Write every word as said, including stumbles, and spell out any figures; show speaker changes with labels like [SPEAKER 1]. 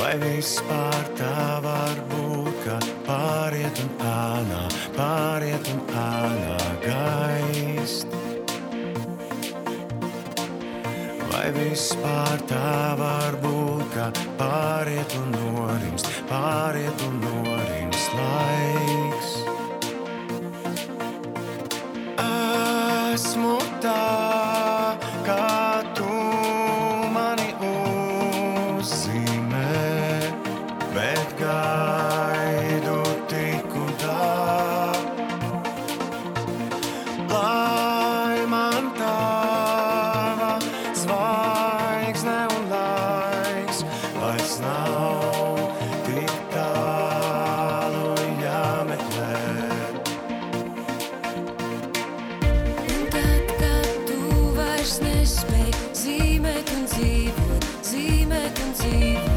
[SPEAKER 1] Vai vispār tā var būt, ka pāriet un ānā, pāriet un ānā gaist? Vai vispār tā var būt, ka pāriet un norimst, pāriet un norimst laiks? Esmu tā, kā tu mani uzzīmē, bet gaidu tik un tā, lai man tava zvaigzne un laiks vairs nav tik tālu jāmeklē.
[SPEAKER 2] Nespēj zīmēt un dzīvot, zīmēt un dzīvot.